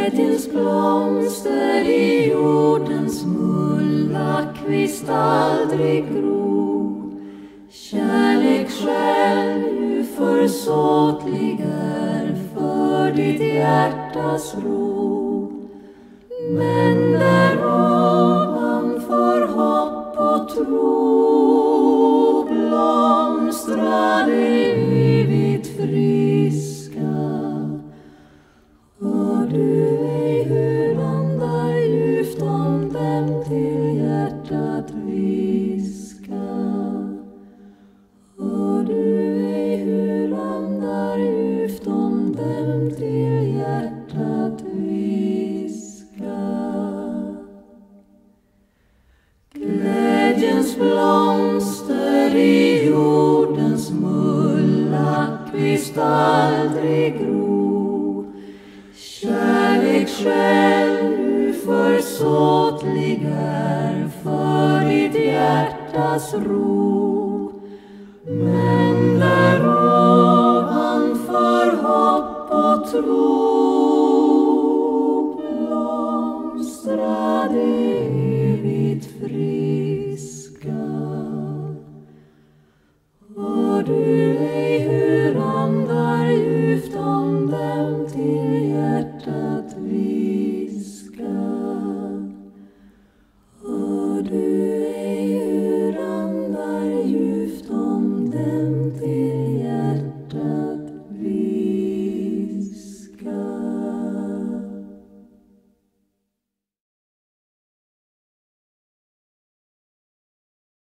Glädjens blomster i jordens mulla kvist aldrig gro. Kärlek själv ju försåtlig är för ditt hjärtas ro. Men där ovanför hopp och tro blomstrar evigt friska. Hör du ej hur andar djupt om dem till hjärtat viska? Hör du ej hur andar djupt om dem till hjärtat viska? Glädjens blomster i jordens mulla kvist aldrig gro. Kärlek själv du försåtlig är för ditt hjärtas ro. Men där ovanför hopp och tro blomstrade evigt friska. Hör du ej hur andar djupt om dem till